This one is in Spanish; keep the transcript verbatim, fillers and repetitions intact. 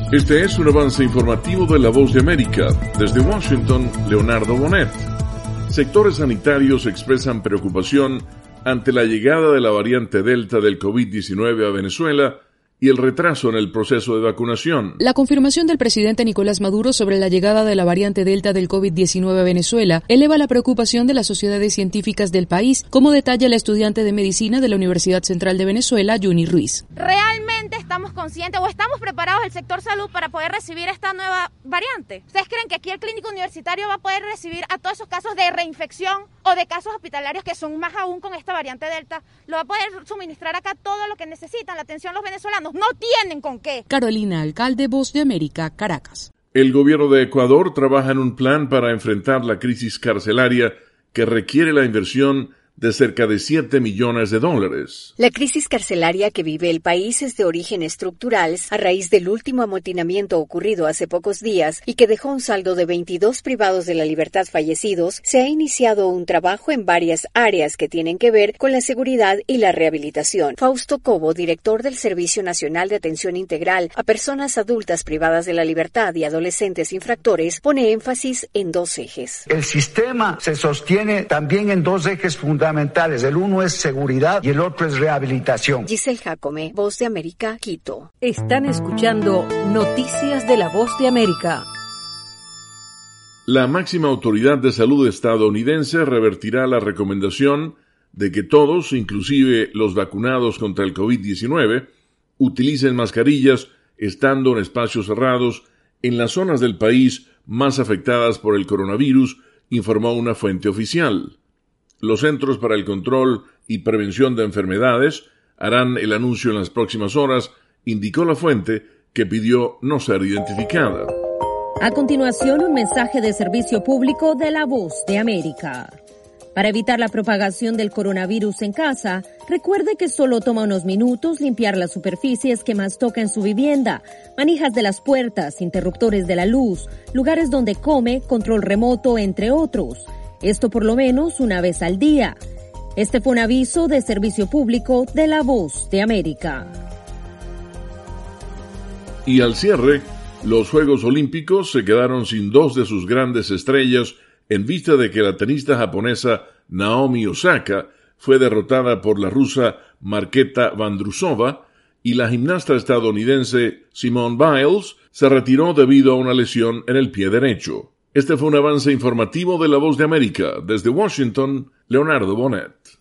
Este es un avance informativo de La Voz de América. Desde Washington, Leonardo Bonet. Sectores sanitarios expresan preocupación ante la llegada de la variante Delta del COVID diecinueve a Venezuela y el retraso en el proceso de vacunación. La confirmación del presidente Nicolás Maduro sobre la llegada de la variante Delta del COVID diecinueve a Venezuela eleva la preocupación de las sociedades científicas del país, como detalla la estudiante de medicina de la Universidad Central de Venezuela, Yuni Ruiz. ¿Realmente estamos conscientes o estamos preparados el sector salud para poder recibir esta nueva variante? ¿Ustedes creen que aquí el clínico universitario va a poder recibir a todos esos casos de reinfección o de casos hospitalarios que son más aún con esta variante Delta? ¿Lo va a poder suministrar acá todo lo que necesitan, la atención los venezolanos? No tienen con qué. Carolina Alcalde, Voz de América, Caracas. El gobierno de Ecuador trabaja en un plan para enfrentar la crisis carcelaria que requiere la inversión de cerca de siete millones de dólares. La crisis carcelaria que vive el país es de origen estructural a raíz del último amotinamiento ocurrido hace pocos días y que dejó un saldo de veintidós privados de la libertad fallecidos. Se ha iniciado un trabajo en varias áreas que tienen que ver con la seguridad y la rehabilitación. Fausto Cobo, director del Servicio Nacional de Atención Integral a Personas Adultas Privadas de la Libertad y Adolescentes Infractores, pone énfasis en dos ejes. El sistema se sostiene también en dos ejes fundamentales. El uno es seguridad y el otro es rehabilitación. Giselle Jacome, Voz de América, Quito. Están escuchando Noticias de la Voz de América. La máxima autoridad de salud estadounidense revertirá la recomendación de que todos, inclusive los vacunados contra el COVID diecinueve, utilicen mascarillas estando en espacios cerrados en las zonas del país más afectadas por el coronavirus, informó una fuente oficial. Los Centros para el Control y Prevención de Enfermedades harán el anuncio en las próximas horas, indicó la fuente, que pidió no ser identificada. A continuación, un mensaje de servicio público de La Voz de América. Para evitar la propagación del coronavirus en casa, recuerde que solo toma unos minutos limpiar las superficies que más toca en su vivienda, manijas de las puertas, interruptores de la luz, lugares donde come, control remoto, entre otros. Esto por lo menos una vez al día. Este fue un aviso de servicio público de La Voz de América. Y al cierre, los Juegos Olímpicos se quedaron sin dos de sus grandes estrellas en vista de que la tenista japonesa Naomi Osaka fue derrotada por la rusa Marketa Vandrusova y la gimnasta estadounidense Simone Biles se retiró debido a una lesión en el pie derecho. Este fue un avance informativo de La Voz de América. Desde Washington, Leonardo Bonet.